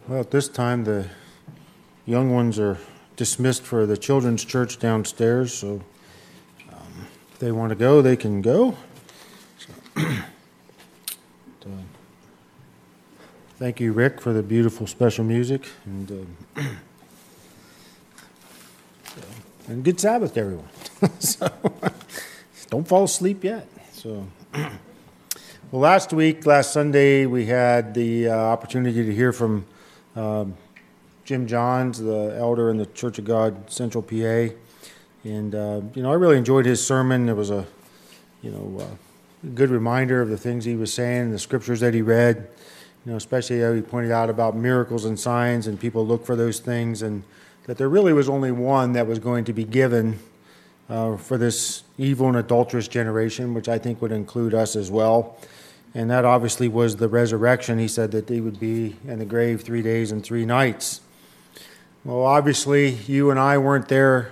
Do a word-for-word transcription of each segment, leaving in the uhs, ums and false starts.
Well, at this time, the young ones are dismissed for the children's church downstairs, so um, if they want to go, they can go. So, uh, thank you, Rick, for the beautiful special music, and uh, and good Sabbath to everyone. So, don't fall asleep yet. So, well, last week, last Sunday, we had the uh, opportunity to hear from Um, Jim Johns, the elder in the Church of God, Central P A, and uh, you know I really enjoyed his sermon. It was a you know uh, good reminder of the things he was saying, the scriptures that he read. You know, especially how he pointed out about miracles and signs, and people look for those things, and that there really was only one that was going to be given uh, for this evil and adulterous generation, which I think would include us as well. And that obviously was the resurrection. He said that they would be in the grave three days and three nights. Well, obviously, you and I weren't there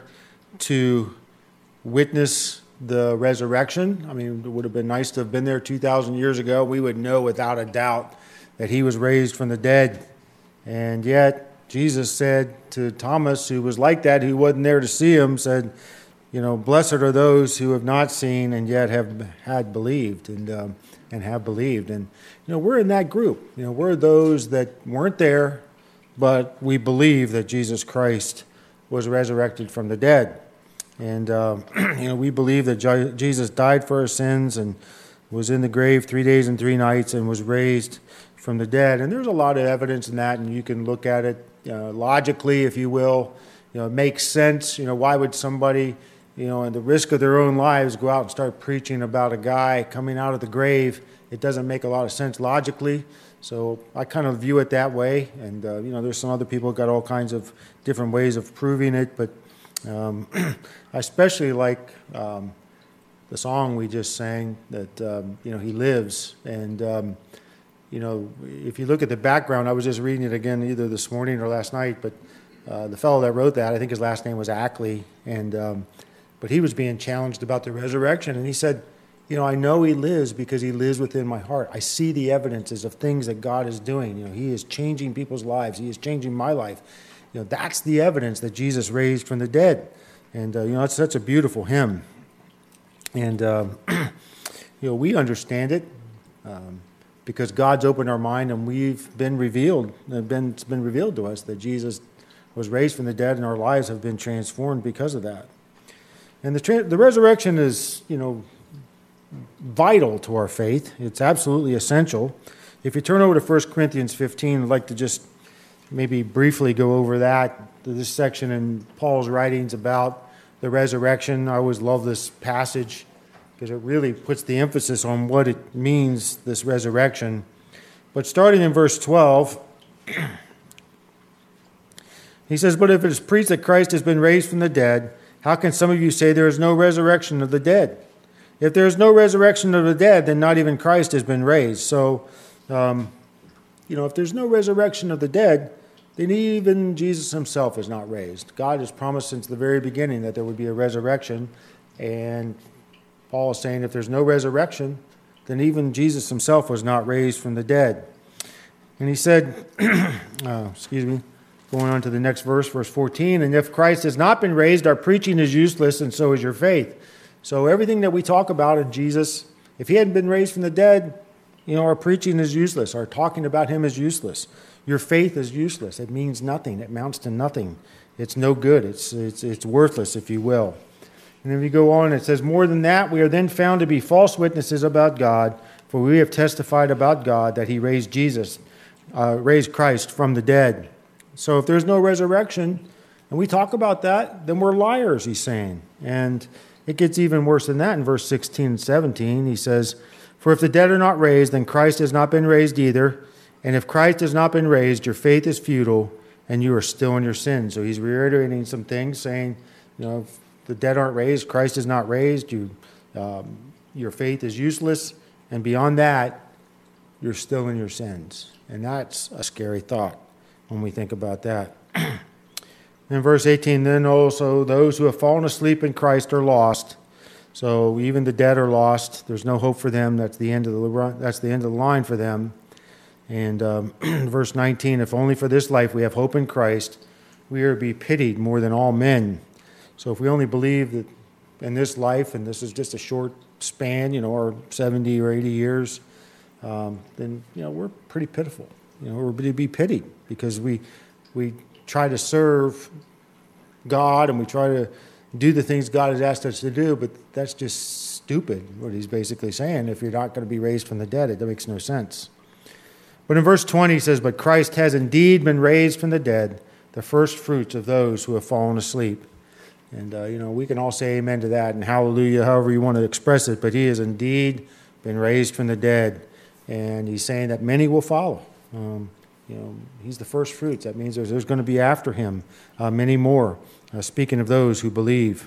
to witness the resurrection. I mean, it would have been nice to have been there two thousand years ago. We would know without a doubt that he was raised from the dead. And yet, Jesus said to Thomas, who was like that, who wasn't there to see him, said, you know, blessed are those who have not seen and yet have had believed. And um, and have believed. And, you know, we're in that group. You know, we're those that weren't there, but we believe that Jesus Christ was resurrected from the dead. And, um, you know, we believe that Jesus died for our sins and was in the grave three days and three nights and was raised from the dead. And there's a lot of evidence in that, and you can look at it uh, logically, if you will. You know, it makes sense. You know, why would somebody, you know, at the risk of their own lives, go out and start preaching about a guy coming out of the grave? It doesn't make a lot of sense logically. So I kind of view it that way. And, uh, you know, there's some other people who got all kinds of different ways of proving it. But um, I especially like um, the song we just sang that, um, you know, he lives. And, um, you know, if you look at the background, I was just reading it again either this morning or last night, but uh, the fellow that wrote that, I think his last name was Ackley, and um, but he was being challenged about the resurrection, and he said, you know, I know he lives because he lives within my heart. I see the evidences of things that God is doing. You know, he is changing people's lives. He is changing my life. You know, that's the evidence that Jesus raised from the dead. And, uh, you know, that's such a beautiful hymn. And, um, you know, we understand it um, because God's opened our mind and we've been revealed, been, it's been revealed to us that Jesus was raised from the dead and our lives have been transformed because of that. And the tra- the resurrection is, you know, vital to our faith. It's absolutely essential. If you turn over to First Corinthians fifteen, I'd like to just maybe briefly go over that, this section in Paul's writings about the resurrection. I always love this passage because it really puts the emphasis on what it means, this resurrection. But starting in verse twelve, he says, "But if it is preached that Christ has been raised from the dead, how can some of you say there is no resurrection of the dead? If there is no resurrection of the dead, then not even Christ has been raised." So, um, you know, if there's no resurrection of the dead, then even Jesus himself is not raised. God has promised since the very beginning that there would be a resurrection. And Paul is saying if there's no resurrection, then even Jesus himself was not raised from the dead. And he said, uh, excuse me, going on to the next verse, verse fourteen, "And if Christ has not been raised, our preaching is useless, and so is your faith." So everything that we talk about in Jesus, if he hadn't been raised from the dead, you know, our preaching is useless. Our talking about him is useless. Your faith is useless. It means nothing. It amounts to nothing. It's no good. It's it's it's worthless, if you will. And then we go on, it says, "More than that, we are then found to be false witnesses about God, for we have testified about God that he raised Jesus, uh, raised Christ from the dead." So if there's no resurrection, and we talk about that, then we're liars, he's saying. And it gets even worse than that in verse sixteen and seventeen. He says, "For if the dead are not raised, then Christ has not been raised either. And if Christ has not been raised, your faith is futile, and you are still in your sins." So he's reiterating some things, saying, you know, if the dead aren't raised, Christ is not raised, you, um, your faith is useless. And beyond that, you're still in your sins. And that's a scary thought when we think about that. In verse eighteen, "Then also those who have fallen asleep in Christ are lost." So even the dead are lost. There's no hope for them. That's the end of the that's the end of the line for them. And um, verse nineteen, if only for this life we have hope in Christ, we are to be pitied more than all men. So if we only believe that in this life, and this is just a short span, you know, or seventy or eighty years, um, then, you know, we're pretty pitiful. You know, we're to be pitied because we we try to serve God and we try to do the things God has asked us to do, but that's just stupid, what he's basically saying. If you're not going to be raised from the dead, it makes no sense. But in verse twenty, he says, but Christ has indeed been raised from the dead, the first fruits of those who have fallen asleep. And, uh, you know, we can all say amen to that and hallelujah, however you want to express it, but he has indeed been raised from the dead. And he's saying that many will follow. Um, you know, he's the first fruits. That means there's, there's going to be after him uh, many more, uh, speaking of those who believe.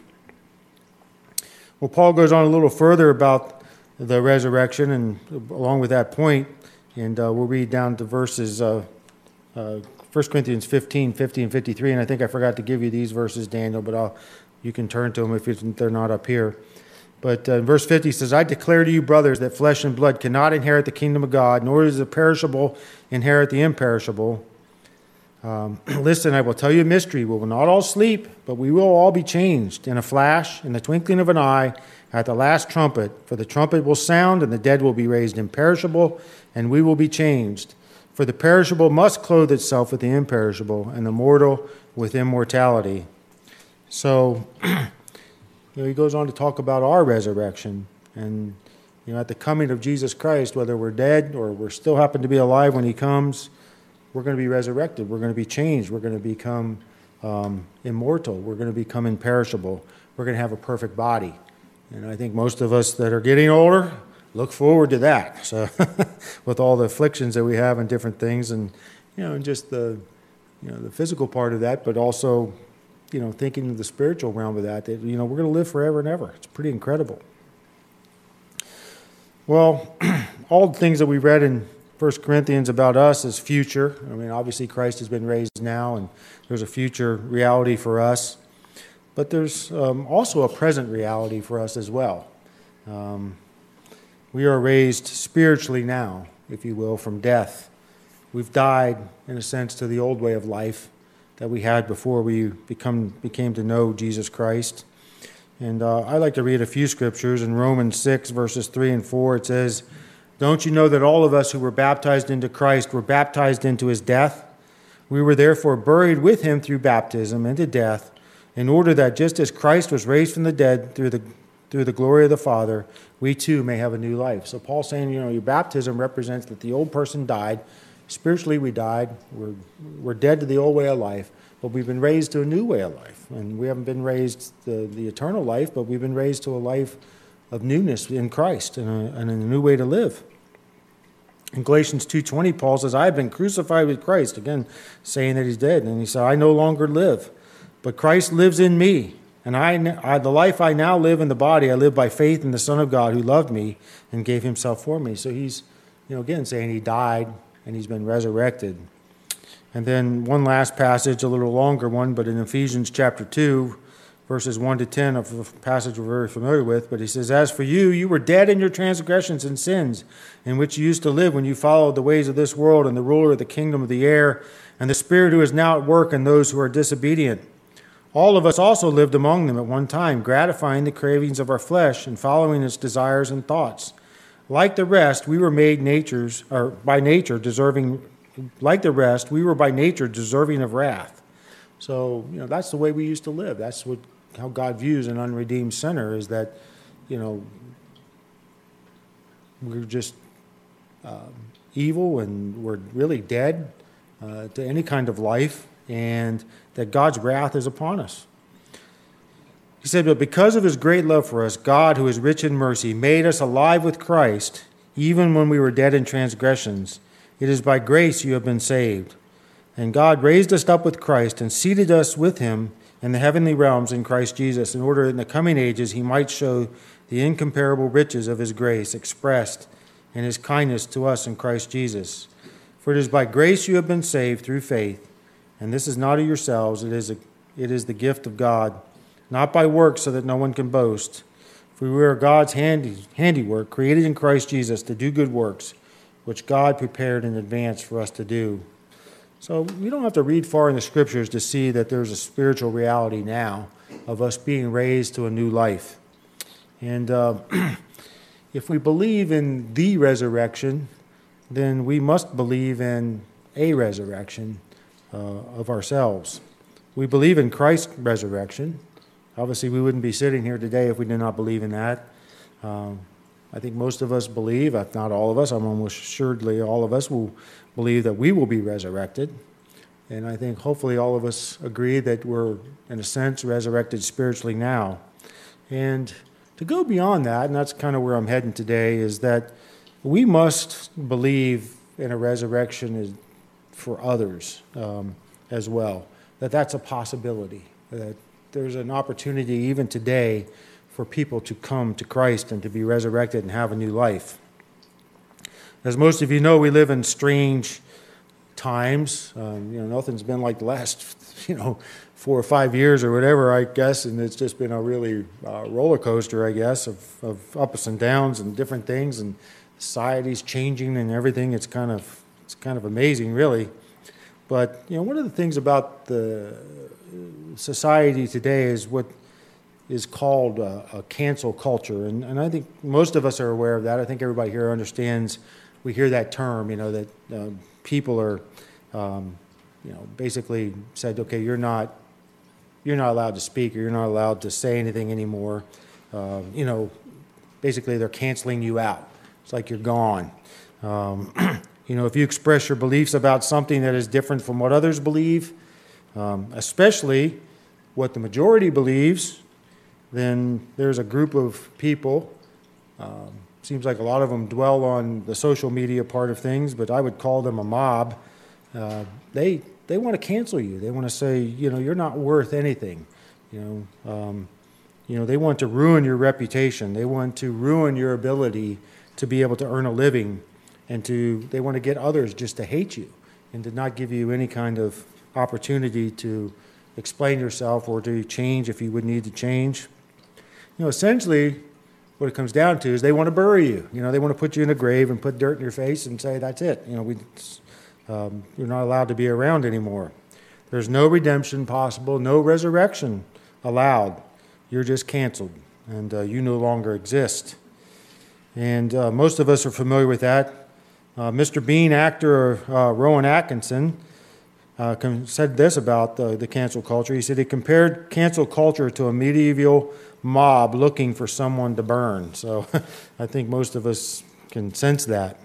Well, Paul goes on a little further about the resurrection, and along with that point, and uh, we'll read down to verses uh, uh, First Corinthians fifteen, fifty, and fifty-three, and I think I forgot to give you these verses, Daniel, but I'll, you can turn to them if they're not up here. But uh, verse fifty says, I declare to you, brothers, that flesh and blood cannot inherit the kingdom of God, nor does the perishable inherit the imperishable. Um, Listen, I will tell you a mystery. We will not all sleep, but we will all be changed in a flash, in the twinkling of an eye, at the last trumpet. For the trumpet will sound, and the dead will be raised imperishable, and we will be changed. For the perishable must clothe itself with the imperishable, and the mortal with immortality. So, you know, he goes on to talk about our resurrection. And, you know, at the coming of Jesus Christ, whether we're dead or we still happen to be alive when he comes, we're going to be resurrected. We're going to be changed. We're going to become um, immortal. We're going to become imperishable. We're going to have a perfect body. And I think most of us that are getting older look forward to that. So with all the afflictions that we have and different things, and you know, and just the you know the physical part of that, but also you know thinking of the spiritual realm of that, that you know we're going to live forever and ever. It's pretty incredible. Well, all the things that we read in First Corinthians about us is future. I mean, obviously Christ has been raised now, and there's a future reality for us. But there's um, also a present reality for us as well. Um, We are raised spiritually now, if you will, from death. We've died, in a sense, to the old way of life that we had before we become became to know Jesus Christ. And uh, I like to read a few scriptures. In Romans six, verses three and four, it says, Don't you know that all of us who were baptized into Christ were baptized into his death? We were therefore buried with him through baptism into death, in order that just as Christ was raised from the dead through the through the glory of the Father, we too may have a new life. So Paul's saying, you know, your baptism represents that the old person died. Spiritually, we died. We're, we're dead to the old way of life, but we've been raised to a new way of life. And we haven't been raised to the eternal life, but we've been raised to a life of newness in Christ and a, and a new way to live. In Galatians two twenty, Paul says, I have been crucified with Christ, again, saying that he's dead. And he said, I no longer live, but Christ lives in me. And I, I, the life I now live in the body, I live by faith in the Son of God who loved me and gave himself for me. So he's, you know, again saying he died and he's been resurrected. And then one last passage, a little longer one, but in Ephesians chapter two, verses one to ten, of a passage we're very familiar with. But he says, As for you, you were dead in your transgressions and sins, in which you used to live when you followed the ways of this world and the ruler of the kingdom of the air, and the spirit who is now at work in those who are disobedient. All of us also lived among them at one time, gratifying the cravings of our flesh and following its desires and thoughts. Like the rest, we were made natures, or by nature deserving, like the rest, we were by nature deserving of wrath. So, you know, that's the way we used to live. That's what how God views an unredeemed sinner, is that, you know, we're just uh, evil and we're really dead uh, to any kind of life, and that God's wrath is upon us. He said, but because of his great love for us, God, who is rich in mercy, made us alive with Christ, even when we were dead in transgressions. It is by grace you have been saved. And God raised us up with Christ and seated us with him in the heavenly realms in Christ Jesus, in order in the coming ages he might show the incomparable riches of his grace expressed in his kindness to us in Christ Jesus. For it is by grace you have been saved through faith, and this is not of yourselves, it is, a, it is the gift of God, not by works, so that no one can boast. For we are God's handy, handiwork, created in Christ Jesus to do good works, which God prepared in advance for us to do. So we don't have to read far in the scriptures to see that there's a spiritual reality now of us being raised to a new life. And uh, if we believe in the resurrection, then we must believe in a resurrection uh, of ourselves. We believe in Christ's resurrection. Obviously, we wouldn't be sitting here today if we did not believe in that. Um, I think most of us believe, if not all of us, I'm almost assuredly all of us will believe that we will be resurrected. And I think hopefully all of us agree that we're, in a sense, resurrected spiritually now. And to go beyond that, and that's kind of where I'm heading today, is that we must believe in a resurrection for others um, as well, that that's a possibility, that there's an opportunity even today for people to come to Christ and to be resurrected and have a new life. As most of you know, we live in strange times. Um, you know, nothing's been like the last, you know, four or five years or whatever, I guess, and it's just been a really uh, roller coaster, I guess, of, of ups and downs and different things, and society's changing and everything. It's kind of it's kind of amazing, really. But you know, one of the things about the society today is what is called a, a cancel culture, and, and I think most of us are aware of that. I think everybody here understands. We hear that term, you know, that uh, people are, um, you know, basically said, okay, you're not, you're not allowed to speak, or you're not allowed to say anything anymore. Uh, you know, basically they're canceling you out. It's like you're gone. Um, you know, if you express your beliefs about something that is different from what others believe, um, especially what the majority believes, then there's a group of people. Um, seems like a lot of them dwell on the social media part of things, but I would call them a mob. Uh, they they want to cancel you. They want to say, you know, you're not worth anything. You know, um, you know, they want to ruin your reputation. They want to ruin your ability to be able to earn a living, and to they want to get others just to hate you and to not give you any kind of opportunity to explain yourself or to change if you would need to change. You know, essentially, what it comes down to is they want to bury you. You know, they want to put you in a grave and put dirt in your face and say, that's it. You know, we, um, you're not allowed to be around anymore. There's no redemption possible, no resurrection allowed. You're just canceled, and uh, you no longer exist. And uh, most of us are familiar with that. Uh, Mister Bean actor uh, Rowan Atkinson uh, said this about the, the cancel culture. He said he compared cancel culture to a medieval mob looking for someone to burn. So I think most of us can sense that.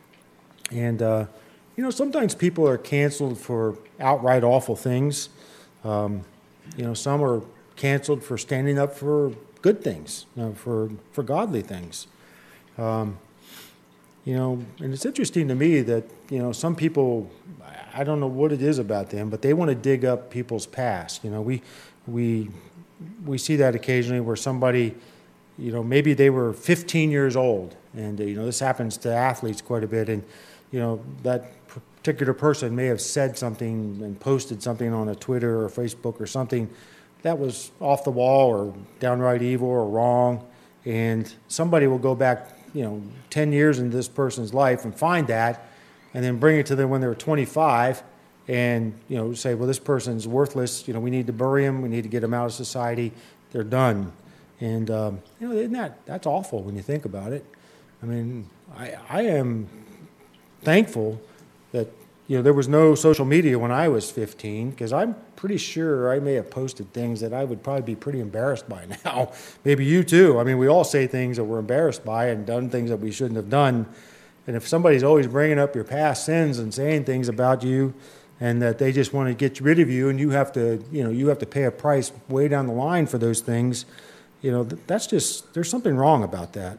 And, uh, you know, sometimes people are canceled for outright awful things. Um, you know, some are canceled for standing up for good things, you know, for, for godly things. Um, you know, and it's interesting to me that, you know, some people, I don't know what it is about them, but they want to dig up people's past. You know, we, we, we see that occasionally where somebody, you know, maybe they were fifteen years old, and, uh, you know, this happens to athletes quite a bit, and, you know, that particular person may have said something and posted something on a Twitter or Facebook or something that was off the wall or downright evil or wrong, and somebody will go back, you know, ten years into this person's life and find that, and then bring it to them when they were twenty-five, and, you know, say, well, this person's worthless, you know, we need to bury him, we need to get him out of society, they're done. And, um, you know, isn't that, that's awful when you think about it. I mean, I, I am thankful that, you know, there was no social media when I was fifteen, because I'm pretty sure I may have posted things that I would probably be pretty embarrassed by now. Maybe you too. I mean, we all say things that we're embarrassed by and done things that we shouldn't have done. And if somebody's always bringing up your past sins and saying things about you, and that they just want to get rid of you, and you have to, you know, you have to pay a price way down the line for those things, you know, that's just, there's something wrong about that.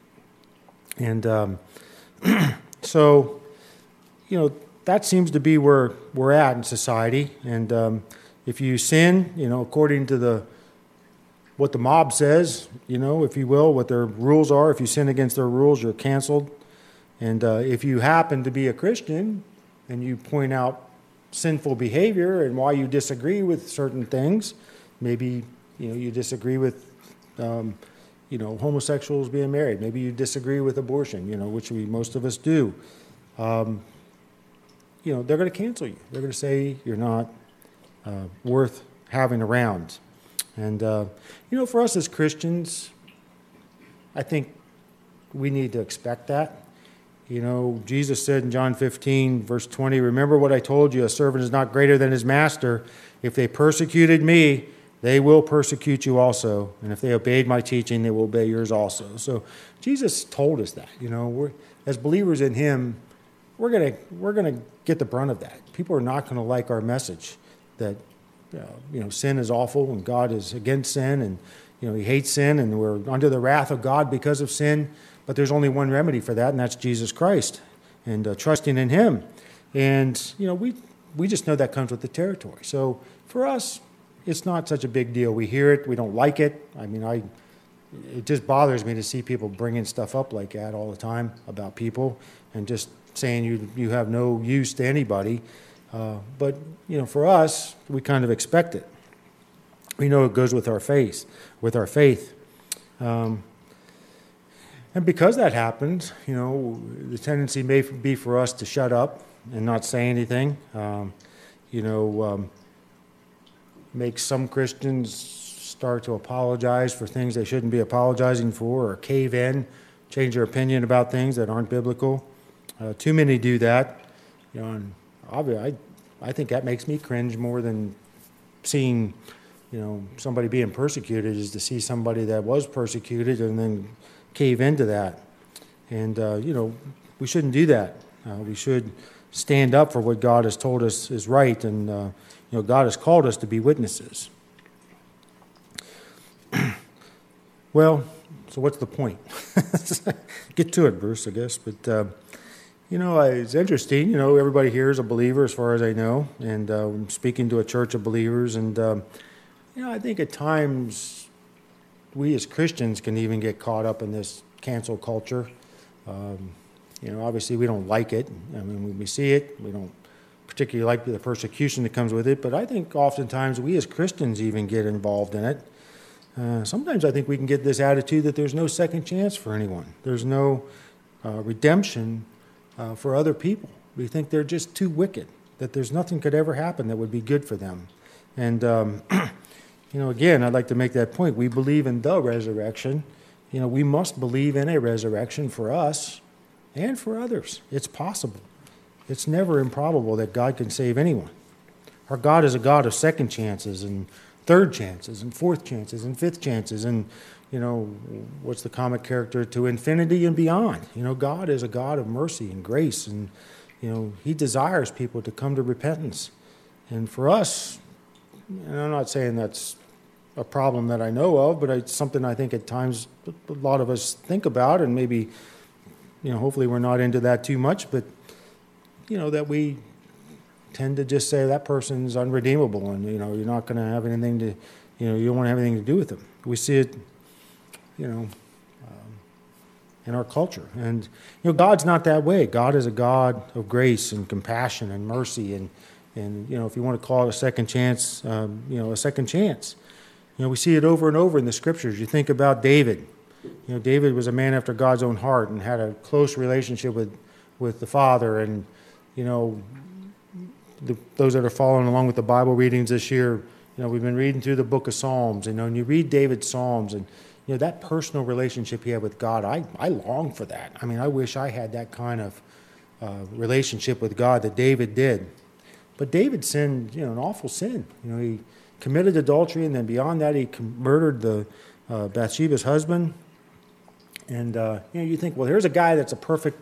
And um, so, you know, that seems to be where we're at in society. And um, if you sin, you know, according to the what the mob says, you know, if you will, what their rules are, if you sin against their rules, you're canceled. And uh, if you happen to be a Christian and you point out sinful behavior and why you disagree with certain things, maybe, you know, you disagree with, um, you know, homosexuals being married. Maybe you disagree with abortion, you know, which we most of us do. um, you know, they're going to cancel you. They're going to say you're not uh, worth having around. And, uh, you know, for us as Christians, I think we need to expect that. You know, Jesus said in John fifteen, verse twenty, remember what I told you, a servant is not greater than his master. If they persecuted me, they will persecute you also. And if they obeyed my teaching, they will obey yours also. So Jesus told us that, you know, we're, as believers in him, we're going to we're going to get the brunt of that. People are not going to like our message that, uh, you know, sin is awful and God is against sin and, you know, he hates sin and we're under the wrath of God because of sin. But there's only one remedy for that, and that's Jesus Christ and uh, trusting in him. And, you know, we we just know that comes with the territory. So for us, it's not such a big deal. We hear it. We don't like it. I mean, I it just bothers me to see people bringing stuff up like that all the time about people and just saying you you have no use to anybody. Uh, but, you know, for us, we kind of expect it. We know it goes with our faith, with our faith. Um, And because that happens, you know, the tendency may be for us to shut up and not say anything. Um, you know, um, make some Christians start to apologize for things they shouldn't be apologizing for, or cave in, change their opinion about things that aren't biblical. Uh, too many do that. You know, and obviously, I, I think that makes me cringe more than seeing, you know, somebody being persecuted, is to see somebody that was persecuted and then cave into that. And, uh, you know, we shouldn't do that. Uh, we should stand up for what God has told us is right. And, uh, you know, God has called us to be witnesses. Well, so what's the point? Get to it, Bruce, I guess. But, uh, you know, it's interesting. You know, everybody here is a believer as far as I know. And uh, I'm speaking to a church of believers. And, um, you know, I think at times we as Christians can even get caught up in this cancel culture. Um, you know, obviously we don't like it. I mean, when we see it, we don't particularly like the persecution that comes with it. But I think oftentimes we as Christians even get involved in it. Uh, sometimes I think we can get this attitude that there's no second chance for anyone. There's no uh, redemption uh, for other people. We think they're just too wicked, that there's nothing could ever happen that would be good for them. And um, You know, again, I'd like to make that point. We believe in the resurrection. You know, we must believe in a resurrection for us and for others. It's possible. It's never improbable that God can save anyone. Our God is a God of second chances and third chances and fourth chances and fifth chances and, you know, what's the comic character? To infinity and beyond. You know, God is a God of mercy and grace, and, you know, he desires people to come to repentance. And for us, and I'm not saying that's a problem that I know of, but it's something I think at times a lot of us think about, and maybe, you know, hopefully we're not into that too much, but, you know, that we tend to just say that person's unredeemable and, you know, you're not going to have anything to, you know, you don't want to have anything to do with them. We see it, you know, um, in our culture. And, you know, God's not that way. God is a God of grace and compassion and mercy and, and you know, if you want to call it a second chance, um, you know, a second chance. You know, we see it over and over in the scriptures. You think about David. You know, David was a man after God's own heart and had a close relationship with, with the Father. And, you know, the, those that are following along with the Bible readings this year, you know, we've been reading through the book of Psalms. You know, and you read David's Psalms and, you know, that personal relationship he had with God, I, I long for that. I mean, I wish I had that kind of uh, relationship with God that David did. But David sinned, you know, an awful sin. You know, he committed adultery, and then beyond that, he murdered the uh, Bathsheba's husband. And uh, you know, you think, well, here's a guy that's a perfect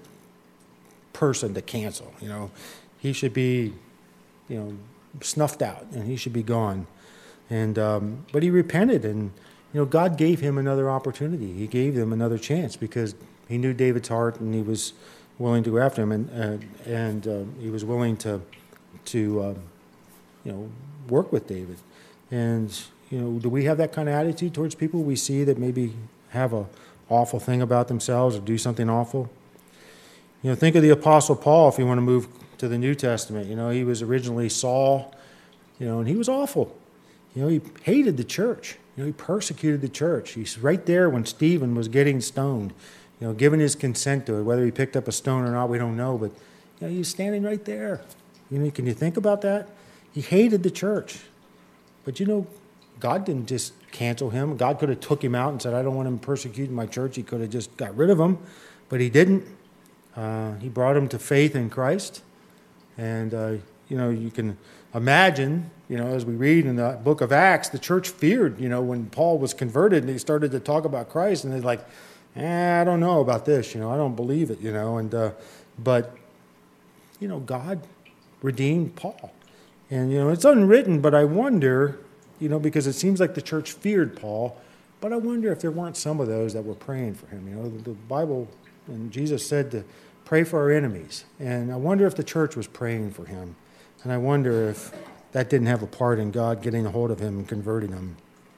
person to cancel. You know, he should be, you know, snuffed out, and he should be gone. And um, but he repented, and you know, God gave him another opportunity. He gave him another chance because he knew David's heart, and he was willing to go after him, and uh, and uh, he was willing to. to, uh, you know, work with David. And, you know, do we have that kind of attitude towards people we see that maybe have a awful thing about themselves or do something awful? You know, think of the Apostle Paul if you want to move to the New Testament. You know, he was originally Saul, you know, and he was awful. You know, he hated the church. You know, he persecuted the church. He's right there when Stephen was getting stoned, you know, giving his consent to it. Whether he picked up a stone or not, we don't know, but You know, he was standing right there. You know, can you think about that? He hated the church. But you know, God didn't just cancel him. God could have took him out and said, I don't want him persecuting my church. He could have just got rid of him. But he didn't. Uh, he brought him to faith in Christ. And, uh, you know, you can imagine, you know, as we read in the book of Acts, the church feared, you know, when Paul was converted and he started to talk about Christ. And they're like, eh, I don't know about this. You know, I don't believe it, you know. And uh, But, you know, God redeemed Paul. And, you know, it's unwritten, but I wonder, you know, because it seems like the church feared Paul, but I wonder if there weren't some of those that were praying for him. You know, the, the Bible, and Jesus said to pray for our enemies. And I wonder if the church was praying for him. And I wonder if that didn't have a part in God getting a hold of him and converting him.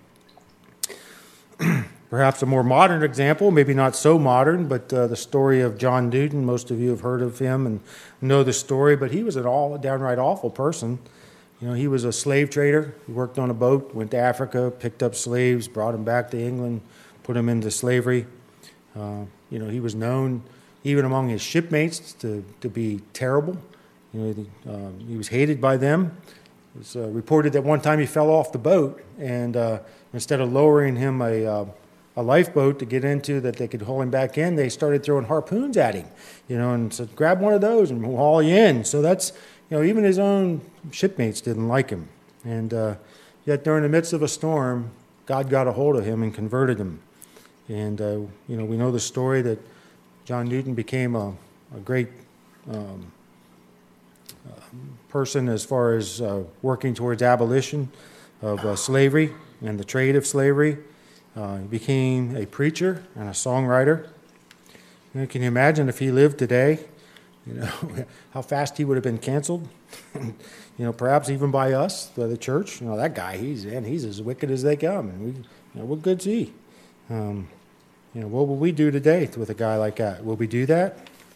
Perhaps a more modern example, maybe not so modern, but uh, the story of John Newton. Most of you have heard of him and know the story, but he was an all downright awful person. You know, he was a slave trader. He worked on a boat, went to Africa, picked up slaves, brought them back to England, put them into slavery. Uh, you know, he was known even among his shipmates to, to be terrible. You know, the, uh, he was hated by them. It was uh, reported that one time he fell off the boat, and uh, instead of lowering him a, uh, a lifeboat to get into that they could haul him back in, they started throwing harpoons at him, you know, and said, grab one of those and we'll haul you in. So that's, you know, even his own shipmates didn't like him. And uh, yet during the midst of a storm, God got a hold of him and converted him. And, uh, you know, we know the story that John Newton became a, a great um, uh, person as far as uh, working towards abolition of uh, slavery and the trade of slavery. Uh, he became a preacher and a songwriter. You know, can you imagine if he lived today, you know, how fast he would have been canceled? You know, perhaps even by us, by the church. You know, that guy, he's and he's as wicked as they come. And we, you know, what good's he? Um, you know, what will we do today with a guy like that? Will we do that?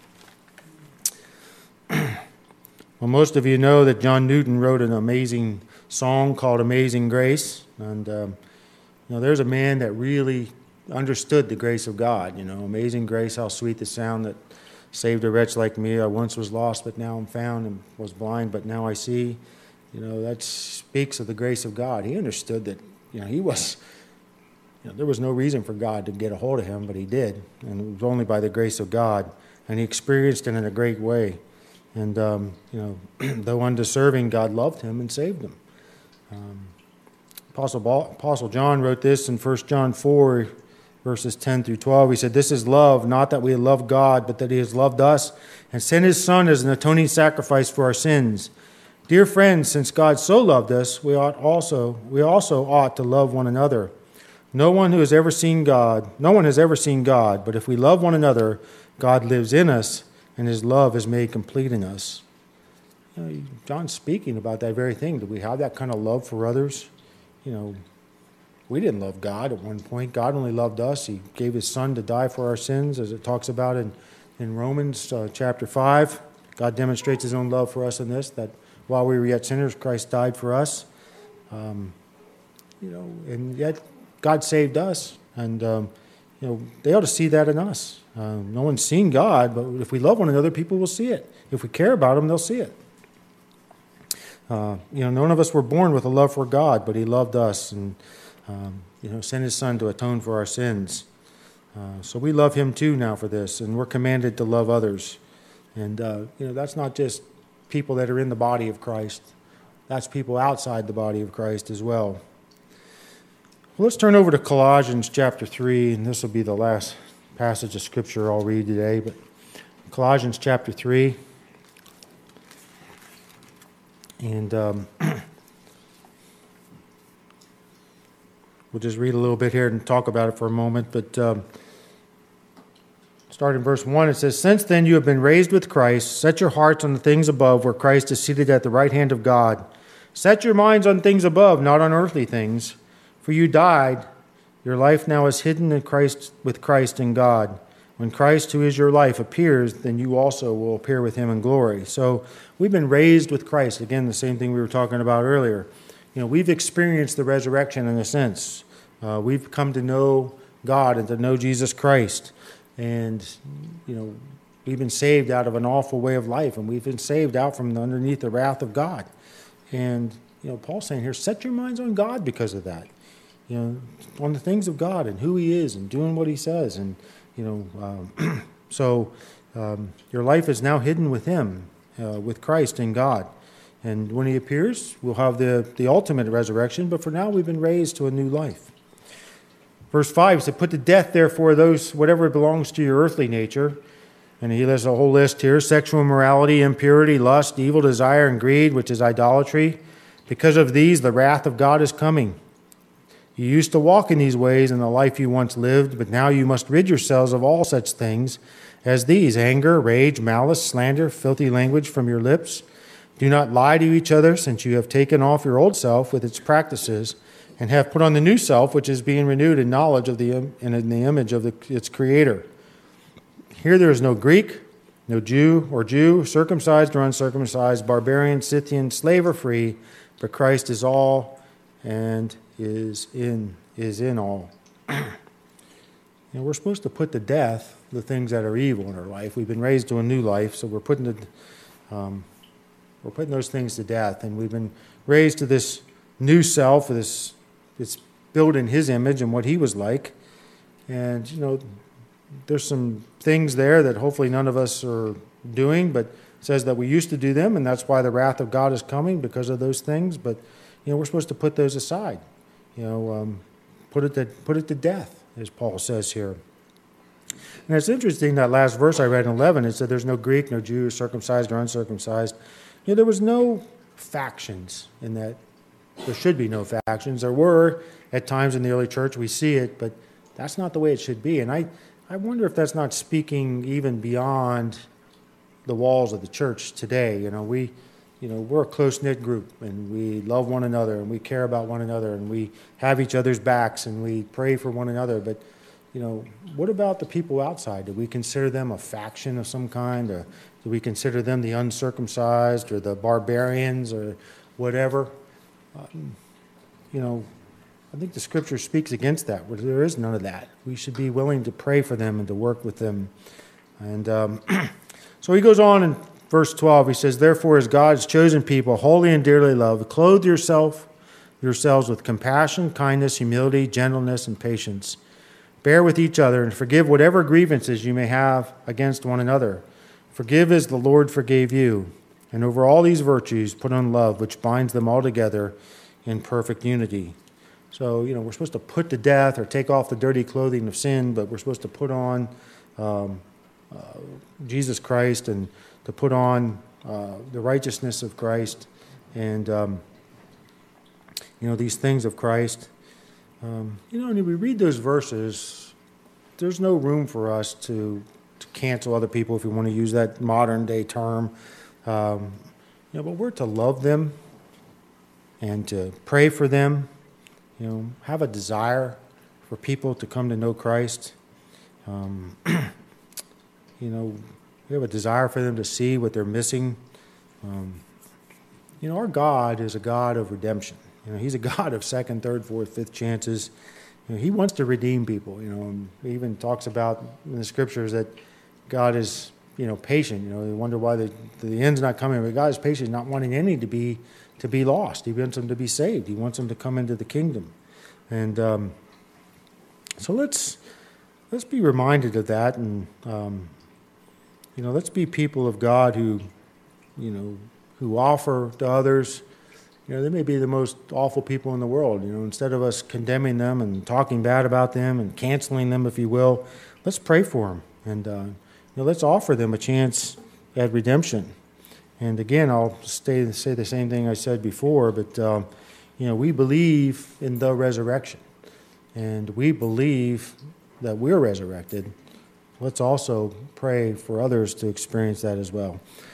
Well, most of you know that John Newton wrote an amazing song called Amazing Grace. And, um, you know, there's a man that really understood the grace of God. You know, amazing grace, how sweet the sound that saved a wretch like me. I once was lost, but now I'm found, and was blind, but now I see. You know, that speaks of the grace of God. He understood that, you know, he was, you know, there was no reason for God to get a hold of him, but he did. And it was only by the grace of God. And he experienced it in a great way. And, um, you know, though undeserving, God loved him and saved him. Um, Apostle, Paul, Apostle John wrote this in First John four, verses ten through twelve. He said, this is love, not that we love God, but that he has loved us and sent his Son as an atoning sacrifice for our sins. Dear friends, since God so loved us, we ought also we also ought to love one another. No one who has ever seen God, no one has ever seen God, but if we love one another, God lives in us, and his love is made complete in us. You know, John's speaking about that very thing. Do we have that kind of love for others? You know, we didn't love God at one point. God only loved us. He gave his Son to die for our sins, as it talks about in, in Romans uh, chapter five. God demonstrates his own love for us in this, that while we were yet sinners, Christ died for us. Um, you know, and yet God saved us. And, um, you know, they ought to see that in us. Um, no one's seen God, but if we love one another, people will see it. If we care about them, they'll see it. Uh, you know, none of us were born with a love for God, but he loved us and, um, you know, sent his Son to atone for our sins. Uh, so we love him too now for this, and we're commanded to love others. And, uh, you know, that's not just people that are in the body of Christ. That's people outside the body of Christ as well. Well, let's turn over to Colossians chapter three, and this will be the last passage of Scripture I'll read today. But Colossians chapter three. And um, we'll just read a little bit here and talk about it for a moment. But um, start in verse one, it says, since then you have been raised with Christ, set your hearts on the things above, where Christ is seated at the right hand of God. Set your minds on things above, not on earthly things. For you died, your life now is hidden in Christ, with Christ in God. When Christ, who is your life, appears, then you also will appear with him in glory. So we've been raised with Christ. Again, the same thing we were talking about earlier. You know, we've experienced the resurrection in a sense. Uh, we've come to know God and to know Jesus Christ. And, you know, we've been saved out of an awful way of life, and we've been saved out from underneath the wrath of God. And, you know, Paul's saying here, set your minds on God because of that. You know, on the things of God and who he is and doing what he says. And, you know, um, so um, your life is now hidden with him, uh, with Christ in God. And when he appears, we'll have the, the ultimate resurrection, but for now we've been raised to a new life. Verse five said, put to death, therefore, those, whatever belongs to your earthly nature. And he lists a whole list here: sexual immorality, impurity, lust, evil desire, and greed, which is idolatry. Because of these, the wrath of God is coming. You used to walk in these ways in the life you once lived, but now you must rid yourselves of all such things as these: anger, rage, malice, slander, filthy language from your lips. Do not lie to each other, since you have taken off your old self with its practices and have put on the new self, which is being renewed in knowledge of the and in the image of the, its Creator. Here there is no Greek, no Jew or Jew, circumcised or uncircumcised, barbarian, Scythian, slave or free, but Christ is all and is in is in all. And we're supposed to put to death the things that are evil in our life. We've been raised to a new life, so we're putting the, um, we're putting those things to death, and we've been raised to this new self, this it's built in his image and what he was like. And you know, there's some things there that hopefully none of us are doing, but it says that we used to do them, and that's why the wrath of God is coming, because of those things. But you know, we're supposed to put those aside. You know, um, put it to put it to death, as Paul says here. And it's interesting, that last verse I read in eleven, it said there's no Greek, no Jew, circumcised or uncircumcised. You know, there was no factions in that. There should be no factions. There were at times in the early church, we see it, but that's not the way it should be. And I, I wonder if that's not speaking even beyond the walls of the church today. You know, we, you know, we're a close-knit group, and we love one another, and we care about one another, and we have each other's backs, and we pray for one another. But, you know, what about the people outside? Do we consider them a faction of some kind, or do we consider them the uncircumcised or the barbarians or whatever? Um, you know, I think the Scripture speaks against that, where there is none of that. We should be willing to pray for them and to work with them. And um, so he goes on in verse twelve. He says, therefore, as God's chosen people, holy and dearly loved, clothe yourself, yourselves with compassion, kindness, humility, gentleness, and patience. Bear with each other and forgive whatever grievances you may have against one another. Forgive as the Lord forgave you. And over all these virtues, put on love, which binds them all together in perfect unity. So, you know, we're supposed to put to death or take off the dirty clothing of sin, but we're supposed to put on um, uh, Jesus Christ, and to put on uh, the righteousness of Christ, and, um, you know, these things of Christ. Um, you know, and if we read those verses, there's no room for us to, to cancel other people, if you want to use that modern day term. Um, you know, but we're to love them and to pray for them, you know, have a desire for people to come to know Christ. Um, you know, we have a desire for them to see what they're missing. Um, you know, our God is a God of redemption. You know, he's a God of second, third, fourth, fifth chances. You know, he wants to redeem people. You know, and he even talks about in the Scriptures that God is, you know, patient. You know, they wonder why the, the end's not coming. But God is patient, not wanting any to be to be lost. He wants them to be saved. He wants them to come into the kingdom. And um, so let's let's be reminded of that, and um, you know, let's be people of God who, you know, who offer to others. You know, they may be the most awful people in the world. You know, instead of us condemning them and talking bad about them and canceling them, if you will, let's pray for them, and uh, you know, let's offer them a chance at redemption. And again, I'll stay, say the same thing I said before, but um, you know, we believe in the resurrection, and we believe that we're resurrected. Let's also pray for others to experience that as well.